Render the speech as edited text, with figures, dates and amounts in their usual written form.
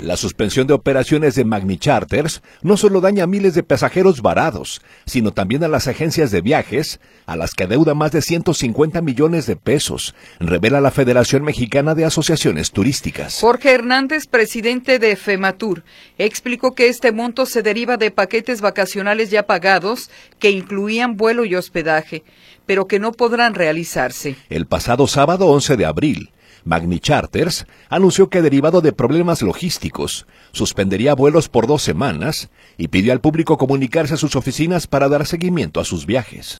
La suspensión de operaciones de Magni Charters no solo daña a miles de pasajeros varados, sino también a las agencias de viajes, a las que adeuda más de 150 millones de pesos, revela la Federación Mexicana de Asociaciones Turísticas. Jorge Hernández, presidente de FEMATUR, explicó que este monto se deriva de paquetes vacacionales ya pagados que incluían vuelo y hospedaje, pero que no podrán realizarse. El pasado sábado 11 de abril, Magni Charters anunció que, derivado de problemas logísticos, suspendería vuelos por 2 semanas y pidió al público comunicarse a sus oficinas para dar seguimiento a sus viajes.